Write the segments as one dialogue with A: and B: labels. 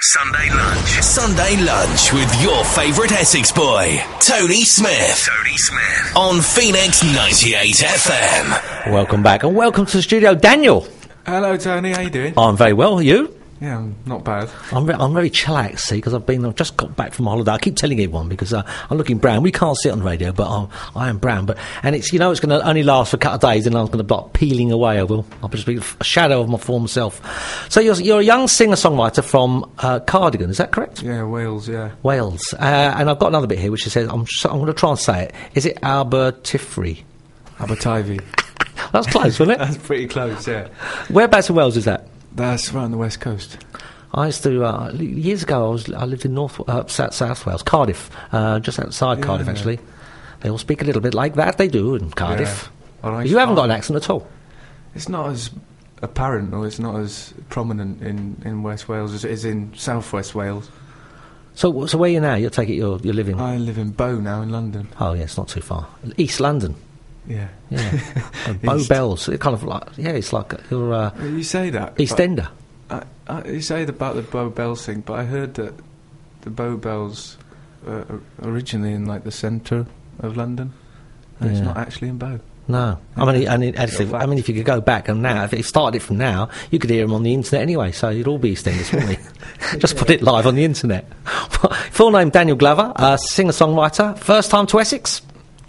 A: Sunday Lunch. Sunday Lunch with your favourite Essex boy, Tony Smith. Tony Smith. On Phoenix 98 FM.
B: Welcome back and welcome to the studio, Daniel.
C: Hello, Tony. How you doing?
B: I'm very well. You?
C: Yeah, I'm not bad.
B: I'm very chillaxed, see, because I've just got back from holiday. I keep telling everyone because I'm looking brown. We can't see it on the radio, but I am brown. And it's it's going to only last for a couple of days, and I'm going to start peeling away. I'll just be a shadow of my former self. So you're a young singer-songwriter from Cardigan, is that correct?
C: Yeah, Wales. Yeah,
B: Wales. And I've got another bit here which says I'm going to try and say it. Is it Abertifrey?
C: Abertivie.
B: That's close, wasn't it?
C: That's pretty close. Yeah.
B: Whereabouts in Wales is that?
C: That's right on the west coast.
B: I used to years ago. I lived in South Wales, Cardiff, just outside Cardiff. Actually, they all speak a little bit like that. They do in Cardiff.
C: Yeah.
B: You haven't got an accent at all.
C: It's not as apparent, or it's not as prominent in West Wales as it is in South West Wales.
B: So where are you now? You take it you're living.
C: I live in Bow now in London.
B: Oh yeah, it's not too far. East London.
C: Yeah.
B: Bow Bells. It kind of like it's like you're.
C: You say that
B: EastEnder.
C: You say about the Bow Bells thing, but I heard that the Bow Bells originally in like the centre of London, and it's not actually in Bow.
B: No, I mean, if you could go back and now, if you started it from now, you could hear them on the internet anyway. So you'd all be EastEnders, wouldn't you? Just put it live on the internet. Full name Daniel Glover, singer-songwriter. First time to Essex.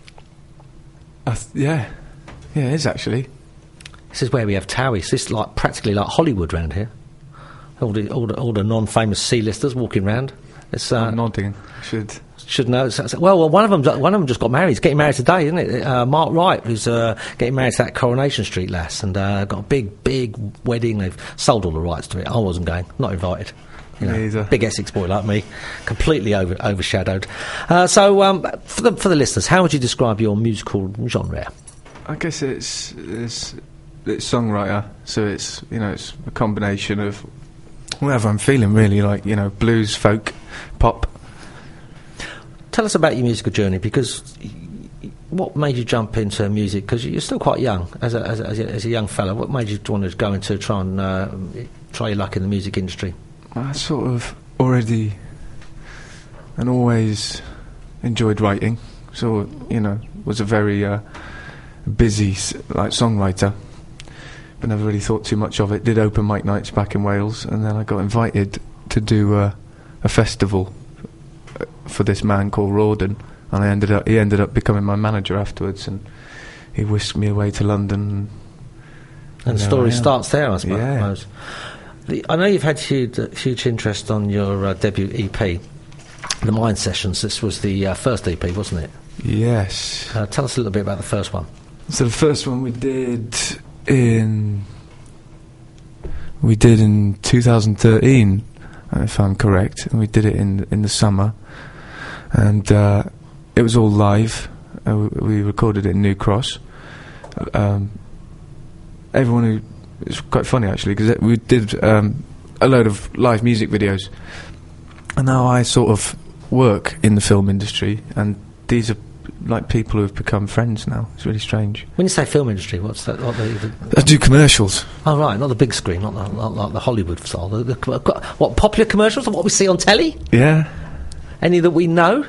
C: Yeah, it is actually.
B: This is where we have Towies. This is like practically like Hollywood round here. All the non-famous C-listers walking round. It's
C: I'm nodding. Should
B: know. Well, one of them just got married. He's getting married today, isn't it? Mark Wright, who's getting married to that Coronation Street lass, and got a big wedding. They've sold all the rights to it. I wasn't going, not invited. Big Essex boy like me, completely overshadowed. So, for the listeners, how would you describe your musical genre?
C: I guess it's songwriter. So it's it's a combination of whatever I'm feeling, really, like blues, folk, pop.
B: Tell us about your musical journey, because what made you jump into music? Because you're still quite young as a young fella. What made you want to go into try your luck in the music industry?
C: I sort of already and always enjoyed writing, so was a very busy songwriter, but never really thought too much of it. Did open mic nights back in Wales, and then I got invited to do a festival for this man called Rawdon, and he ended up becoming my manager afterwards, and he whisked me away to London.
B: And the story starts there, I suppose.
C: Yeah.
B: I know you've had huge interest on your debut EP, The Mind Sessions. This was the first EP, wasn't it?
C: Yes.
B: Tell us a little bit about the first one.
C: So the first one we did in 2013, if I'm correct, and we did it in the summer, and it was all live. We recorded it in New Cross. It's quite funny actually, because we did a load of live music videos, and now I sort of work in the film industry, and these are like people who have become friends now. It's really strange.
B: When you say film industry, what's that?
C: I do commercials.
B: Oh right, not the big screen, not like the Hollywood style. What, popular commercials? What we see on telly?
C: Yeah.
B: Any that we know?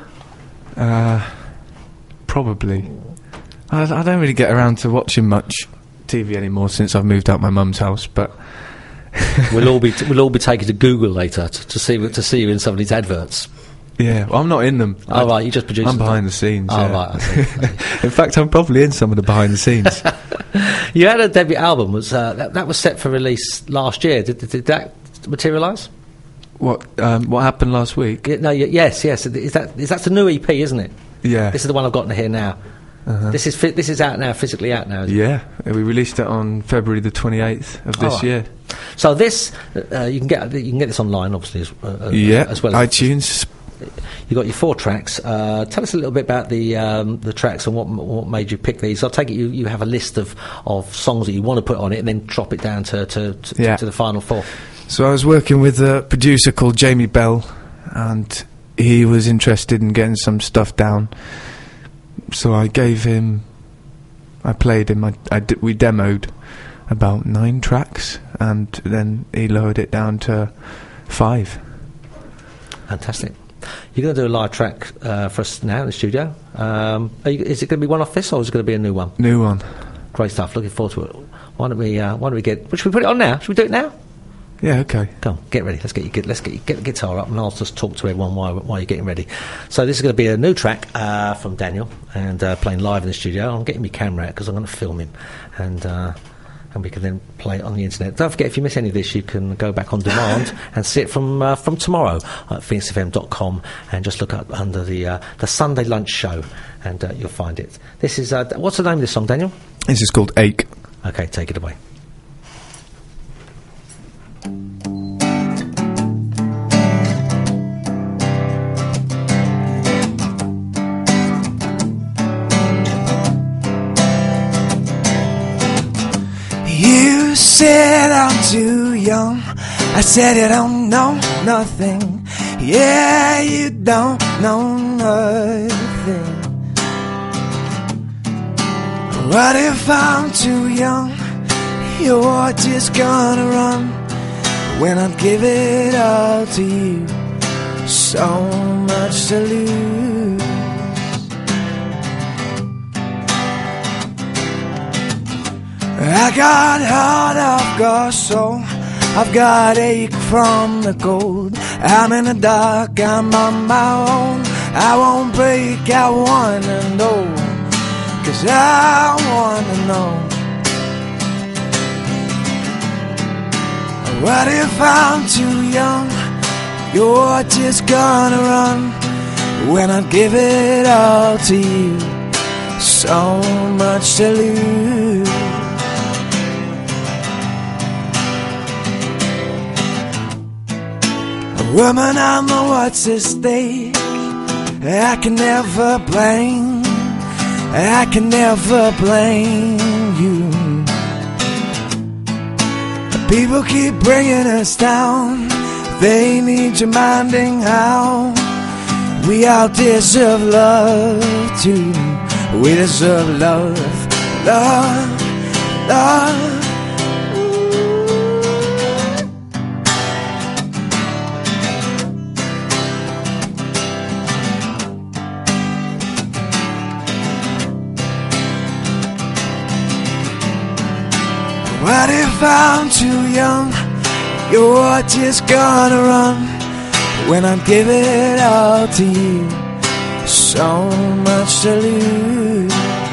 C: Probably. I don't really get around to watching much TV anymore since I've moved out my mum's house, but
B: we'll all be taken to Google later to see you in some of these adverts.
C: Yeah, well, I'm not in them.
B: Oh right, you just produce.
C: I'm behind the scenes.
B: Oh
C: yeah.
B: right, I see.
C: In fact, I'm probably in some of the behind the scenes.
B: You had a debut album. That was set for release last year. Did that materialise?
C: What happened last week?
B: Yes. Is that the new EP, isn't it?
C: Yeah.
B: This is the one I've got here now. Uh-huh. This is out now, physically out now.
C: Yeah, we released it on February the 28th of this year.
B: So this you can get this online, obviously, as well as
C: iTunes.
B: You got your 4 tracks. Tell us a little bit about the tracks and what made you pick these. I'll take it you have a list of songs that you want to put on it, and then drop it down to the final 4.
C: So I was working with a producer called Jamie Bell, and he was interested in getting some stuff down. So I played him, we demoed about 9 tracks, and then he lowered it down to 5.
B: Fantastic. You're going to do a live track for us now in the studio. Is it going to be one off this, or is it going to be a new one?
C: New one.
B: Great stuff. Looking forward to it. Why don't we get? Should we put it on now? Should we do it now?
C: Yeah, okay.
B: Come on, get ready. Let's get the guitar up, and I'll just talk to everyone while you're getting ready. So this is going to be a new track from Daniel, and playing live in the studio. I'm getting my camera out because I'm going to film him, and we can then play it on the internet. Don't forget, if you miss any of this, you can go back on demand and see it from tomorrow at phoenixfm.com, and just look up under the Sunday Lunch Show, and you'll find it. This is what's the name of this song, Daniel?
C: This is called Ache.
B: Okay, take it away.
D: You said I'm too young. I said you don't know nothing. Yeah, you don't know nothing. What if I'm too young? You're just gonna run when I give it all to you. So much to lose. I got heart, I've got soul, I've got ache from the cold. I'm in the dark, I'm on my own. I won't break, I wanna know, 'cause I wanna know. What if I'm too young? You're just gonna run when I give it all to you. So much to lose. Woman, I know what's at stake. I can never blame. I can never blame you. People keep bringing us down. They need reminding how we all deserve love too. We deserve love, love, love. What if I'm too young? You're just gonna run when I give it all to you. So much to lose.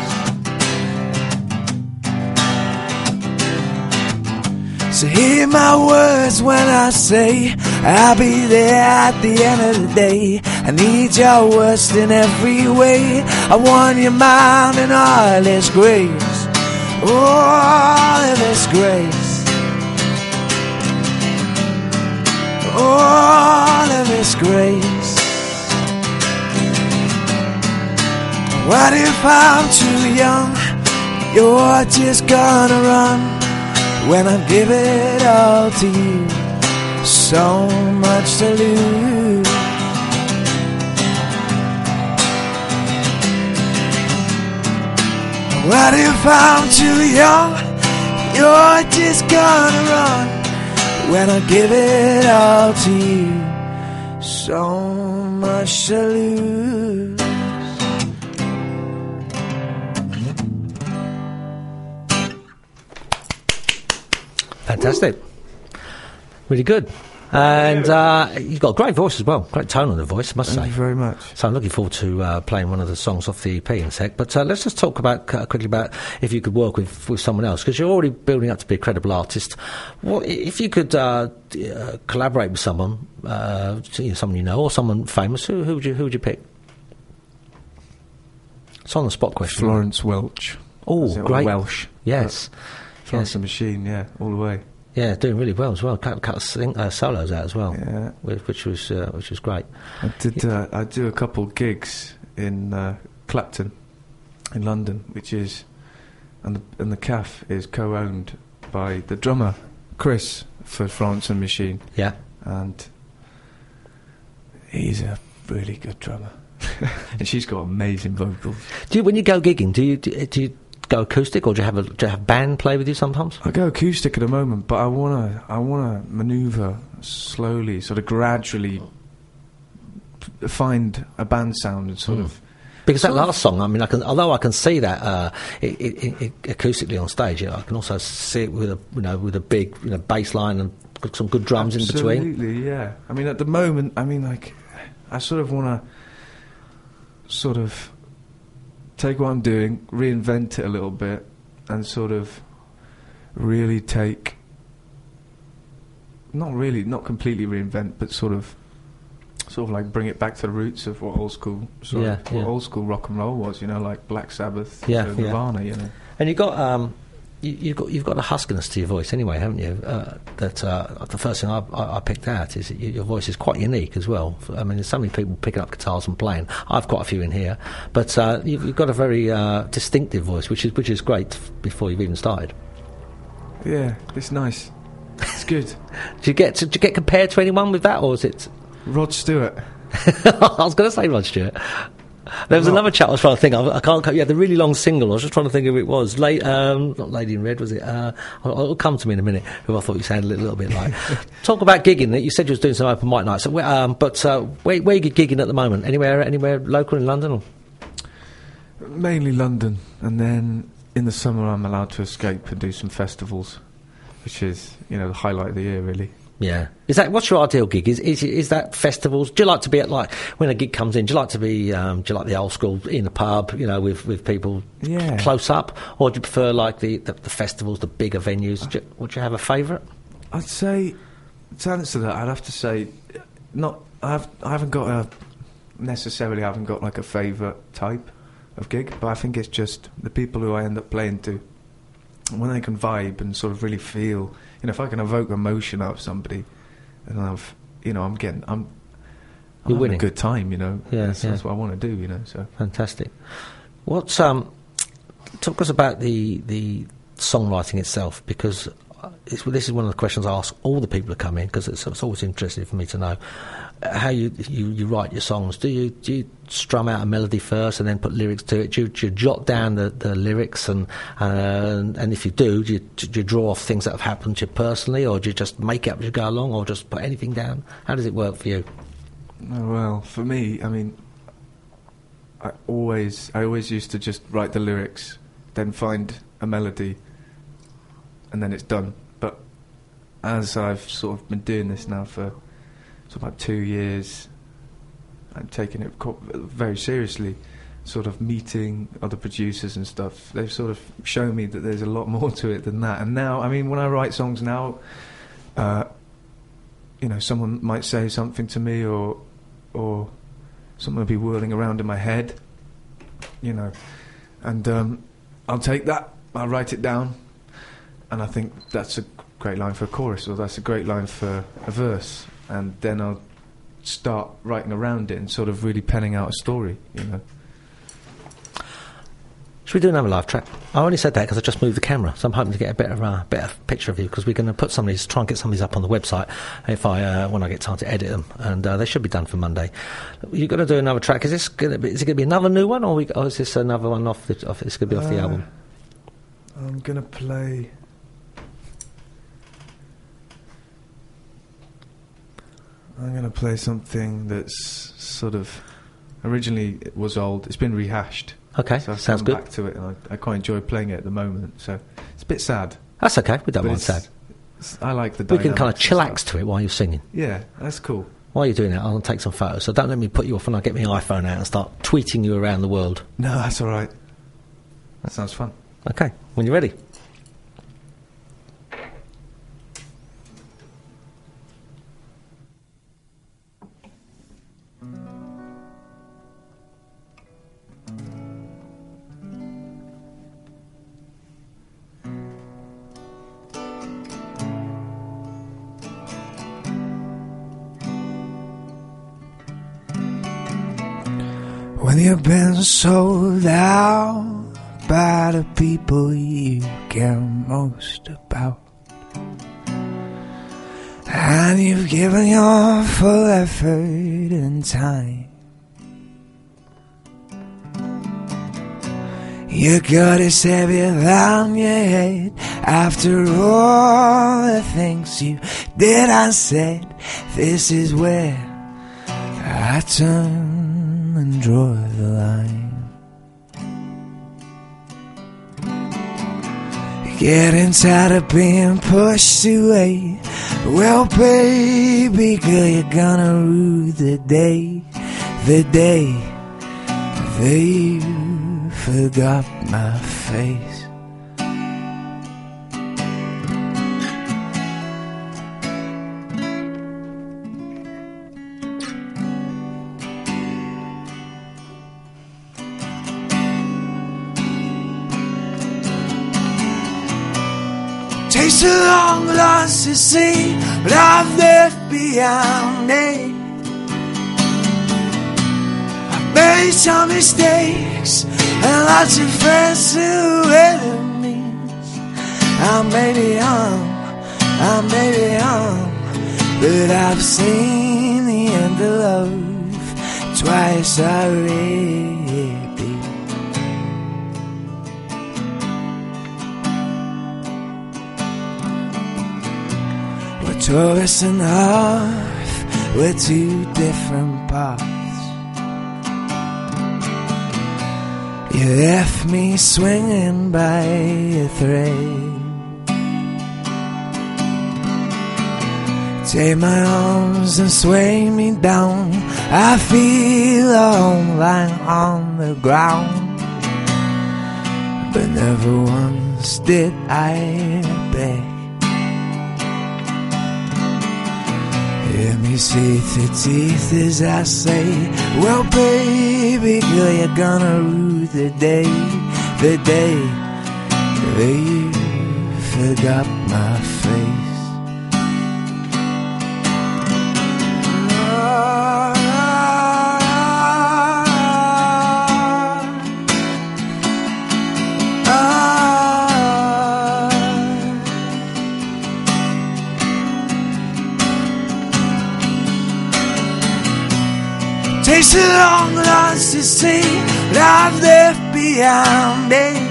D: So hear my words when I say I'll be there at the end of the day. I need your worst in every way. I want your mind and all its grace. All of His grace, all of His grace. What if I'm too young? You're just gonna run when I give it all to you. So much to lose. What if I'm too young? You're just gonna run when I give it all to you. So much to lose.
B: Fantastic. Really good. And you've got a great voice as well. Great tone on the voice, I must say.
C: Thank you very much.
B: So I'm looking forward to playing one of the songs off the EP in a sec. But let's just talk about quickly about if you could work with someone else, because you're already building up to be a credible artist. What if you could collaborate with someone, someone you know, or someone famous? Who would you pick? It's on the spot question.
C: Florence Welch.
B: Oh, great.
C: Welsh.
B: Yes.
C: Florence the Machine, yeah, all the way.
B: Yeah, doing really well as well. Cut solos out as well,
C: Yeah.
B: which was great.
C: I did. I do a couple gigs in Clapton, in London, which is, and the cafe is co-owned by the drummer Chris for Florence and Machine.
B: Yeah,
C: and he's a really good drummer, and she's got amazing vocals.
B: When you go gigging, do you go acoustic, or do you have band play with you sometimes?
C: I go acoustic at the moment, but I wanna manoeuvre slowly, sort of gradually find a band sound and sort of.
B: Because that last song, I mean, although I can see that acoustically on stage, I can also see it with a big bass line and some good drums in between.
C: Absolutely, yeah. I mean, at the moment, I sort of want to sort of take what I'm doing, reinvent it a little bit, and sort of really take, not completely reinvent, but sort of like bring it back to the roots of what old school rock and roll was, like Black Sabbath, Nirvana,
B: And you've got a huskiness to your voice anyway, haven't you? That the first thing I picked out is that your voice is quite unique as well. I mean, there's so many people picking up guitars and playing. I've quite a few in here, but you've got a very distinctive voice, which is great before you've even started.
C: Yeah, it's nice. It's good.
B: Did you get compared to anyone with that, or is it
C: Rod Stewart?
B: I was going to say Rod Stewart. There was another chat I was trying to think of. I can't. Yeah, the really long single. I was just trying to think of who it was. Not Lady in Red, was it? It'll come to me in a minute. Who I thought you sounded a little bit like. Talk about gigging. You said you was doing some open mic nights. So, where are you gigging at the moment? Anywhere local in London? Or?
C: Mainly London, and then in the summer I'm allowed to escape and do some festivals, which is the highlight of the year, really.
B: Yeah. What's your ideal gig? Is that festivals? Do you like to be at, like, when a gig comes in, do you like the old school in the pub, with people close up? Or do you prefer, like, the festivals, the bigger venues? Would you have a favourite?
C: I'd say, to answer that, I'd have to say, I haven't got like a favourite type of gig, but I think it's just the people who I end up playing to, when they can vibe and sort of really feel, if I can evoke emotion out of somebody, and I'm having a good time, That's what I want to do, So
B: fantastic. What's talk us about the songwriting itself, because this is one of the questions I ask all the people who come in, because it's always interesting for me to know how you write your songs. Do you strum out a melody first and then put lyrics to it? Do you jot down the lyrics, and if you do you draw off things that have happened to you personally, or do you just make it up as you go along, or just put anything down? How does it work for you?
C: Oh, well, for me, I mean, I always used to just write the lyrics, then find a melody, and then it's done. But as I've sort of been doing this now for about 2 years, I'm taking it very seriously, sort of meeting other producers and stuff. They've sort of shown me that there's a lot more to it than that. And now, I mean, when I write songs now, someone might say something to me, or something will be whirling around in my head, and I'll take that, I'll write it down, and I think that's a great line for a chorus, or that's a great line for a verse, and then I'll start writing around it and sort of really penning out a story,
B: Should we do another live track? I only said that because I just moved the camera, so I'm hoping to get a better picture of you, because we're going to try and get some of these up on the website when I get time to edit them, and they should be done for Monday. You've got to do another track. Is it going to be another new one, or is this another one off? It's going to be off the album.
C: I'm going to play. I'm going to play something that's sort of originally it was old. It's been rehashed.
B: Okay,
C: so I've
B: sounds
C: come
B: good.
C: Back to it, and I quite enjoy playing it at the moment. So it's a bit sad.
B: That's okay. We don't mind sad.
C: I like the.
B: We can kind of chillax to it while you're singing.
C: Yeah, that's cool.
B: While you're doing that, I'll take some photos. So don't let me put you off when I get my iPhone out and start tweeting you around the world.
C: No, that's all right. That sounds fun.
B: Okay, when you're ready.
D: When you've been sold out by the people you care most about, and you've given your full effort and time, you got this heavy on your head. After all the things you did, I said, this is where I turn and draw the line. Getting tired of being pushed away. Well, baby girl, you're gonna rue the day that you forgot my face. Takes a long lost to see what I've left behind me. I've made some mistakes and lots of friends who enemies. I may be young, but I've seen the end of love twice already. Taurus and half, we're two different paths. You left me swinging by a thread. Take my arms and sway me down. I feel alone lying on the ground, but never once did I beg. Hear me say through teeth as I say, well, baby girl, you're gonna rue the day that you forgot my face. Takes a long loss to see what I've left behind me.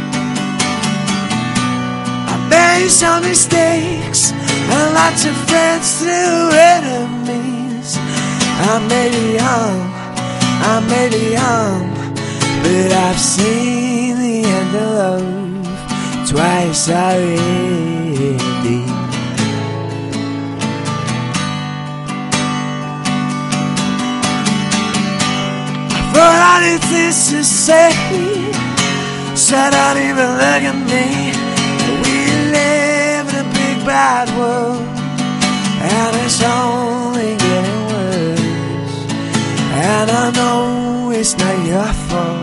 D: I made some mistakes and lots of friends through enemies. I may be young, but I've seen the end of love twice already. But I need this to say, so don't even look at me. We live in a big bad world, and it's only getting worse. And I know it's not your fault.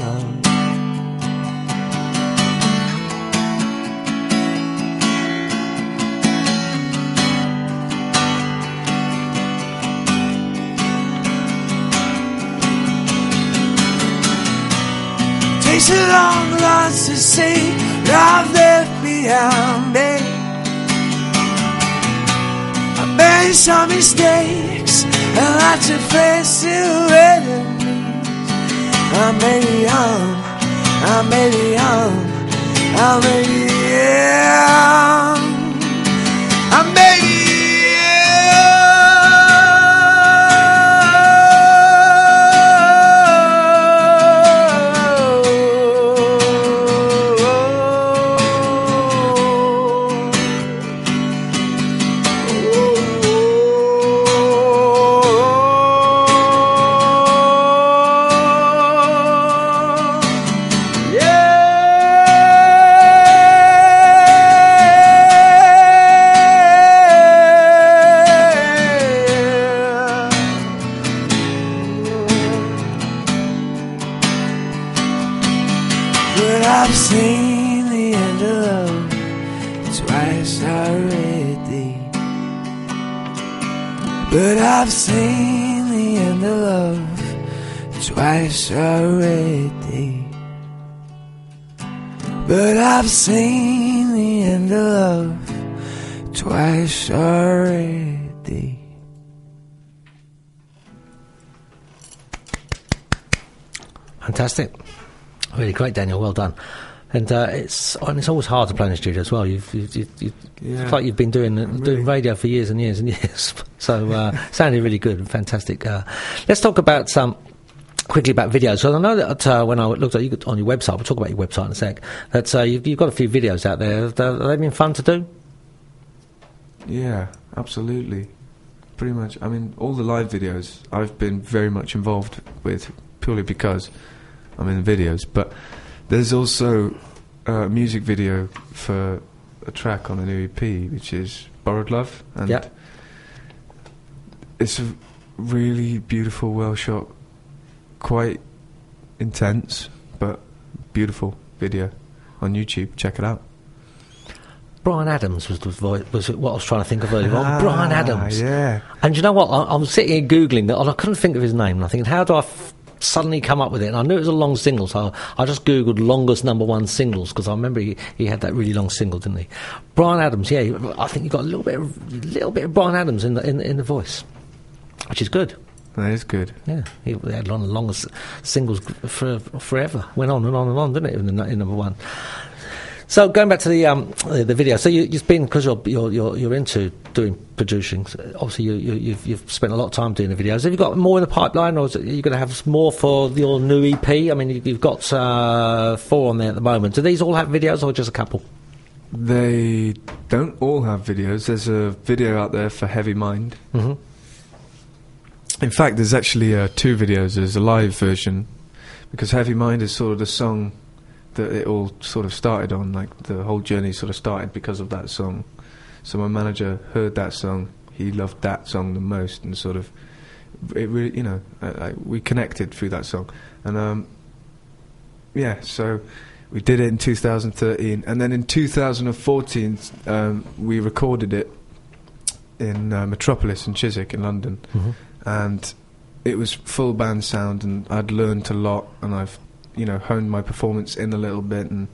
D: Takes a long loss to see what I've left behind me. I made some mistakes and lots of friends to enemies. I may be young, I may be young, I may be young, I may be I've seen the end of love twice already. But I've seen the end of love twice already. But I've seen the end of love twice already.
B: Fantastic. Really great, Daniel. Well done. And it's always hard to play in the studio as well. It's like you've been doing radio for years and years and years. So sounded really good and fantastic. Let's talk about quickly about videos. So I know that when I looked at you on your website, we'll talk about your website in a sec, that you've got a few videos out there. Have they been fun to do?
C: Yeah, absolutely. Pretty much. I mean, all the live videos I've been very much involved with, purely because I'm in the videos. But there's also a music video for a track on a new EP, which is Borrowed Love. And it's a really beautiful, well-shot, quite intense, but beautiful video on YouTube. Check it out.
B: Brian Adams was what I was trying to think of earlier on. Brian Adams.
C: Yeah.
B: And you know what? I'm sitting here Googling that, and I couldn't think of his name. And I'm thinking, how do I suddenly come up with it? And I knew it was a long single, so I just Googled longest #1 singles, because I remember he had that really long single, didn't he? Brian Adams, yeah. I think you got a little bit of Brian Adams in the voice, which is good.
C: That is good.
B: Yeah, he had one of the longest singles forever. Went on and on and on, didn't it? In #1. So going back to the video, so you've been, because you're into doing producing. So obviously, you've spent a lot of time doing the videos. Have you got more in the pipeline, or are you going to have more for your new EP? I mean, you've got 4 on there at the moment. Do these all have videos, or just a couple?
C: They don't all have videos. There's a video out there for Heavy Mind.
B: Mm-hmm.
C: In fact, there's actually 2 videos. There's a live version, because Heavy Mind is sort of the song that it all sort of started on. Like, the whole journey sort of started because of that song. So my manager heard that song, he loved that song the most, and sort of, it really, we connected through that song. And so we did it in 2013, and then in 2014 we recorded it in Metropolis in Chiswick in London.
B: Mm-hmm.
C: And it was full band sound, and I'd learned a lot, and I've honed my performance in a little bit. And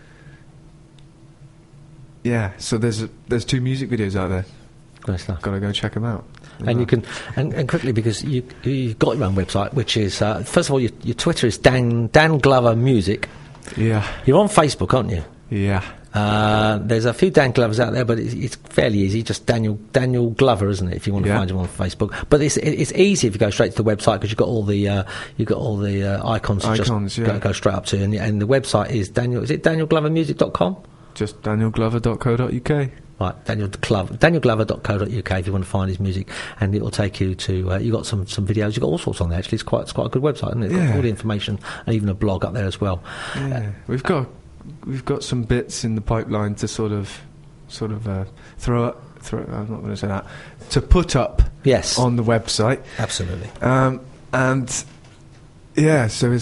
C: yeah, so there's 2 music videos out there.
B: Great stuff.
C: Gotta go check them out.
B: And you can, and quickly, because you've got your own website, which is first of all, your Twitter is Dan Glover Music.
C: Yeah.
B: You're on Facebook, aren't you?
C: Yeah.
B: There's a few Dan Glovers out there, but it's fairly easy. Just Daniel Glover, isn't it? If you want to find him on Facebook, but it's easy if you go straight to the website, because you've got all the icons to just go straight up to, and the website is DanielGlovermusic.com.
C: Just DanielGlover.co.uk.
B: Right, DanielGlover.co.uk if you want to find his music, and it will take you to. You got some videos. You've got all sorts on there. Actually, it's quite a good website, isn't it? It's got all the information, and even a blog up there as well.
C: Yeah, we've got some bits in the pipeline to sort of throw up. I'm not going to say that. To put up.
B: Yes.
C: On the website.
B: Absolutely.
C: And yeah, so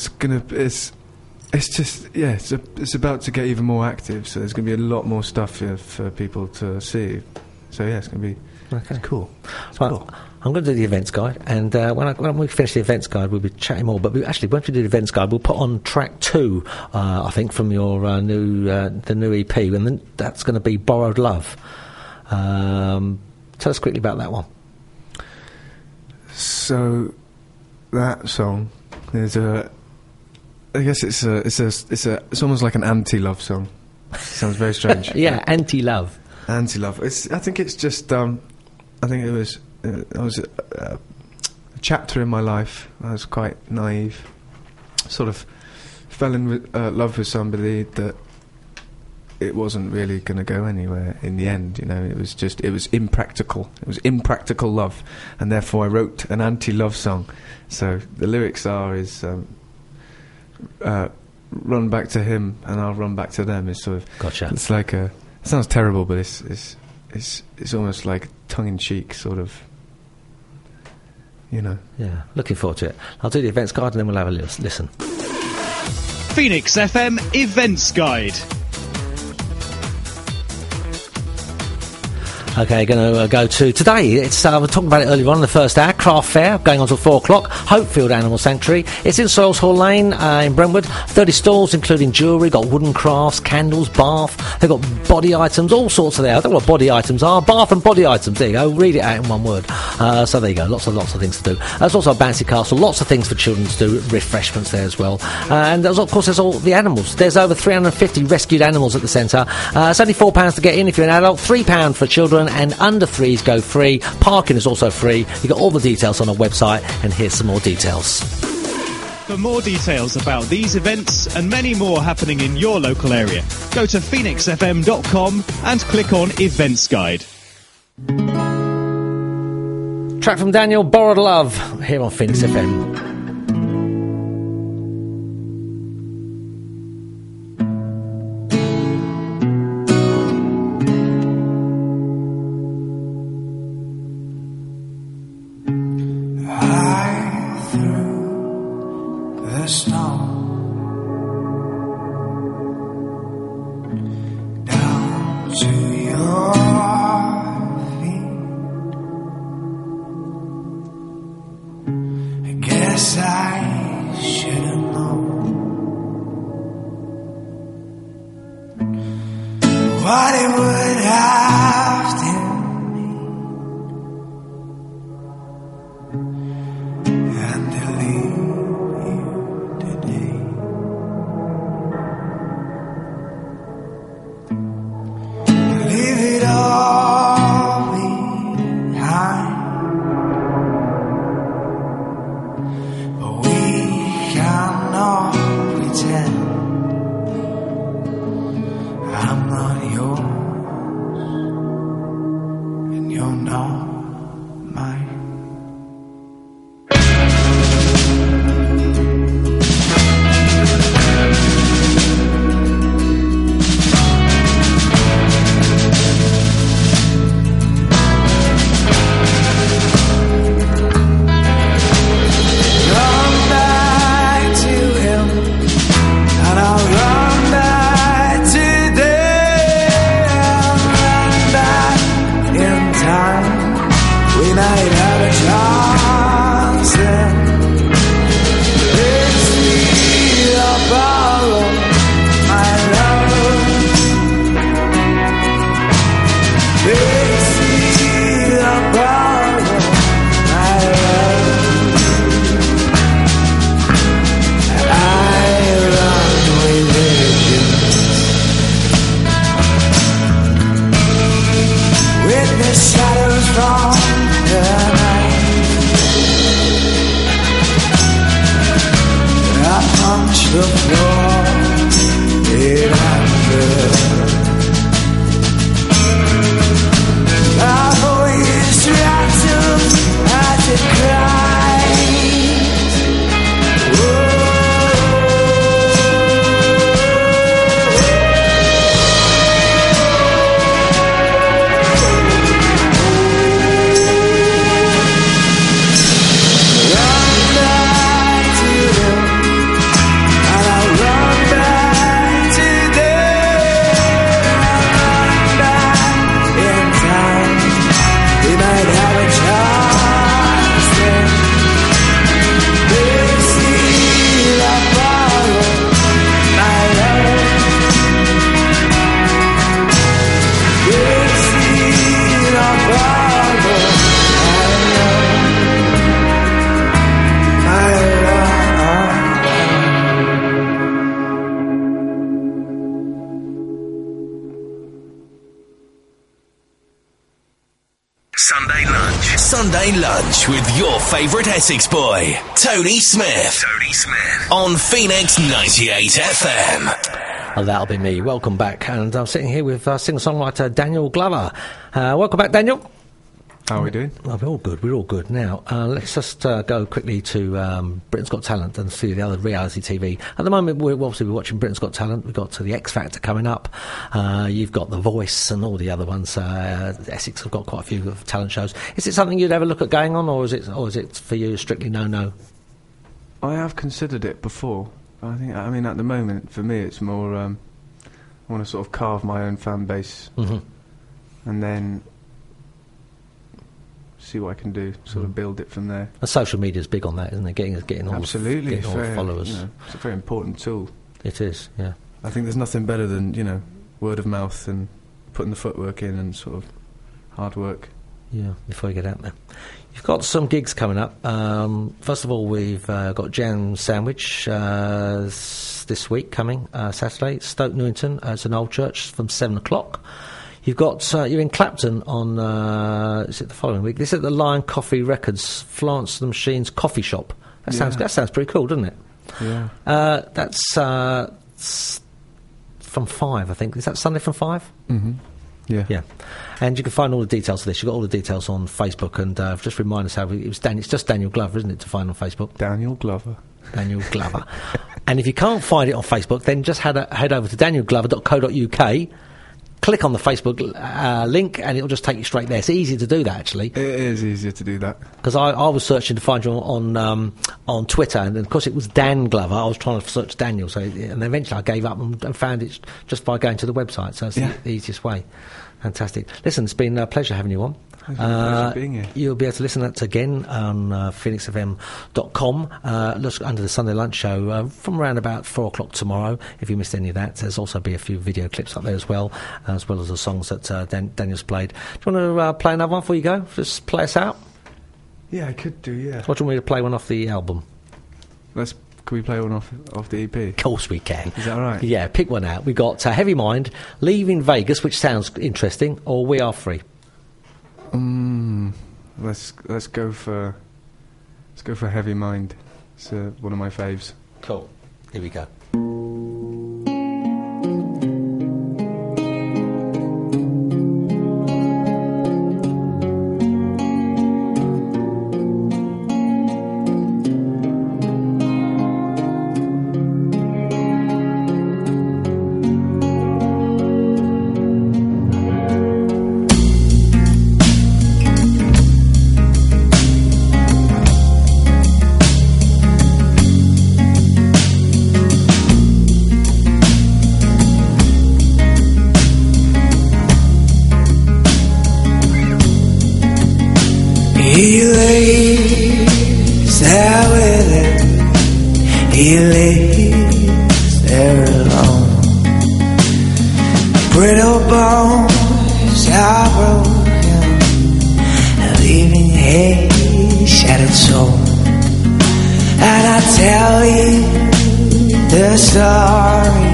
C: it's about to get even more active. So there's going to be a lot more stuff here for people to see. So yeah, it's going to be
B: okay.
C: Cool.
B: Cool. I'm going to do the events guide, and when we finish the events guide, we'll be chatting more. But once we do the events guide, we'll put on track 2, I think, from your new EP, and then that's going to be Borrowed Love. Tell us quickly about that one.
C: So that song, I guess it's almost like an anti-love song. Sounds very strange.
B: Yeah, anti-love.
C: Anti-love. I think it's just. I think it was. I was a chapter in my life. I was quite naive. Sort of fell in love with somebody that it wasn't really going to go anywhere in the end. It was impractical. It was impractical love, and therefore I wrote an anti-love song. So the lyrics is run back to him, and I'll run back to them. It's sort of.
B: Gotcha.
C: It's like it sounds terrible, but it's almost like tongue-in-cheek, sort of.
B: Yeah, looking forward to it. I'll do the events guide, and then we'll have a listen.
E: Phoenix FM Events Guide.
B: Okay, going to go to today. It's we're talking about it earlier on in the first hour. Craft fair going on till 4 o'clock. Hopefield Animal Sanctuary. It's in Soils Hall Lane in Brentwood. 30 stalls, including jewellery, got wooden crafts, candles, bath. They've got body items, all sorts of there. I don't know what body items are. Bath and body items. There you go. Read it out in one word. So there you go. Lots of things to do. There's also a bouncy castle. Lots of things for children to do. Refreshments there as well. And of course, there's all the animals. There's over 350 rescued animals at the centre. It's only £4 to get in if you're an adult. £3 for children, and under 3s go free. Parking is also free. You've got all the details on our website, and here's some more details.
E: For more details about these events and many more happening in your local area, go to phoenixfm.com and click on Events Guide.
B: Track from Daniel, Borrowed Love, here on Phoenix FM.
A: Sunday lunch with your favourite Essex boy, Tony Smith. On Phoenix 98 FM.
B: Oh, that'll be me. Welcome back. And I'm sitting here with singer-songwriter Daniel Glover. Welcome back, Daniel.
C: How are we doing?
B: Oh, we're all good. We're all good. Now, let's just go quickly to Britain's Got Talent and see the other reality TV. At the moment, we're watching Britain's Got Talent. We've got to the X Factor coming up. You've got The Voice and all the other ones. Essex have got quite a few talent shows. Is it something you'd ever look at going on, or is it for you strictly no?
C: I have considered it before. I mean, at the moment, for me, it's more. I want to sort of carve my own fan base, and then see what I can do, sort of build it from there.
B: And social media's big on that, isn't it? Getting all
C: Absolutely,
B: getting all the followers.
C: It's a very important tool.
B: It is, yeah.
C: I think there's nothing better than word of mouth and putting the footwork in and sort of hard work.
B: Yeah, before you get out there. You've got some gigs coming up. First of all, we've got Jam Sandwich this week coming, Saturday, Stoke Newington. It's an old church from 7 o'clock. You've got, you're in Clapton on, is it the following week? This is at the Lion Coffee Records, Florence the Machine's coffee shop. That sounds pretty cool, doesn't it?
C: Yeah.
B: That's from 5, I think. Is that Sunday from 5?
C: Mm-hmm. Yeah.
B: Yeah. And you can find all the details of this. You've got all the details on Facebook. And just remind us how it's just Daniel Glover, isn't it, to find on Facebook?
C: Daniel Glover.
B: Daniel Glover. And if you can't find it on Facebook, then just head over to danielglover.co.uk, click on the Facebook link, and it'll just take you straight there. It's easy to do that, actually.
C: It is easier to do that.
B: Because I was searching to find you on Twitter, and of course it was Dan Glover. I was trying to search Daniel, and eventually I gave up and found it just by going to the website. So it's the easiest way. Fantastic. Listen, it's been a pleasure having you on.
C: It's been a pleasure being here.
B: You'll be able to listen to that again on phoenixfm.com. Look under the Sunday Lunch Show from around about 4 o'clock tomorrow. If you missed any of that, there's also be a few video clips up there as well as the songs that Daniel's played. Do you want to play another one before you go? Just play us out?
C: Yeah, I could do, yeah.
B: What do you want me to play one off the album?
C: Can we play one off the EP?
B: Of course we can.
C: Is that right?
B: Yeah, pick one out. We've got Heavy Mind, Leaving Vegas, which sounds interesting, or We Are Free.
C: Let's go for Heavy Mind. It's one of my faves.
B: Cool. Here we go.
D: He lays there with it. He lays there alone. Brittle bones are broken, leaving a shattered soul. And I tell you the story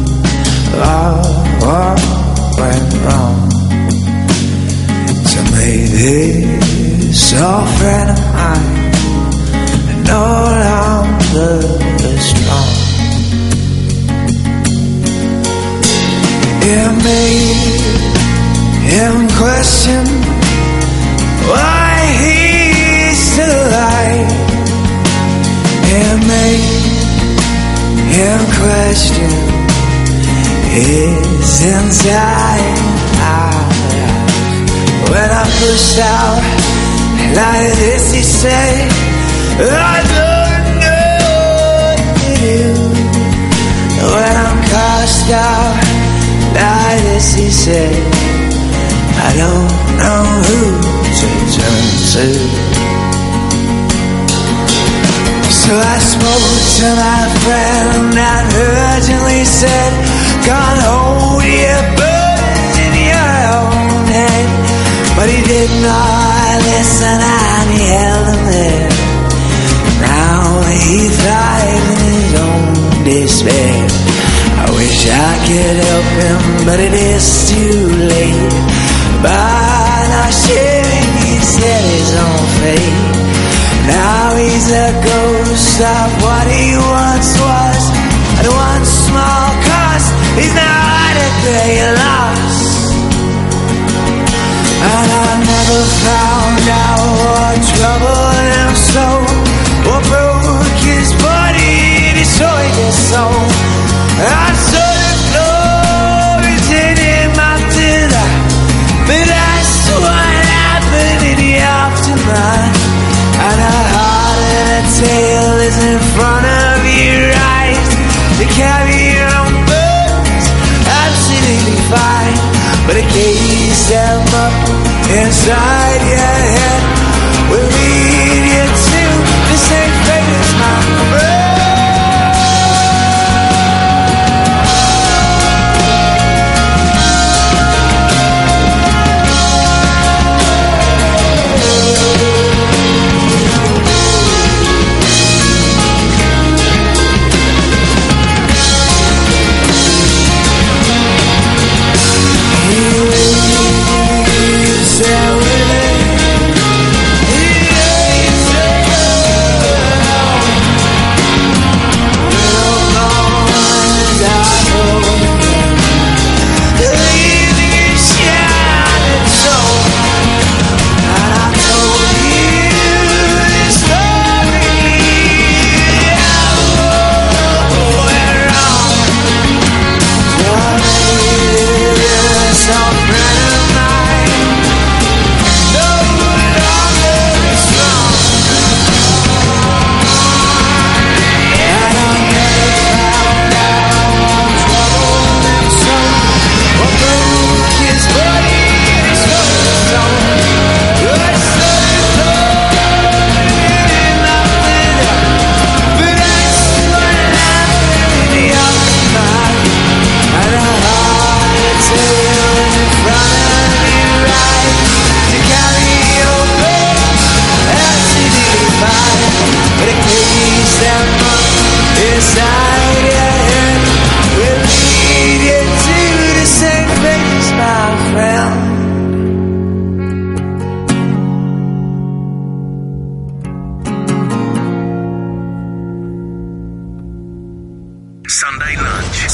D: of what went wrong. So maybe old friend of mine, no longer strong. It made him question why he's still alive. It made him question his inside. When I pushed out like this, he said, I don't know what to do. When I'm cast out like this, he said, I don't know who to turn to. So I spoke to my friend and urgently said, can't hold your birds in your own hand. But he did not listen and he held them there. Now he died in his own despair. I wish I could help him, but it is too late. By not sharing, he set his own fate. Now he's a ghost of what he once was. At one small cost, he's now at a great loss. And I never found out what troubled him so, what broke his body, destroyed his soul. I saw the glory in him after that, but that's what happened in the aftermath. And a heart and a tail is in front of your eyes. To carry your own burdens, absolutely fine. But it gaze them up inside your head.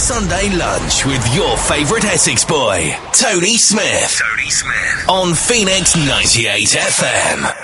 A: Sunday lunch with your favourite Essex boy, Tony Smith. On Phoenix 98 FM.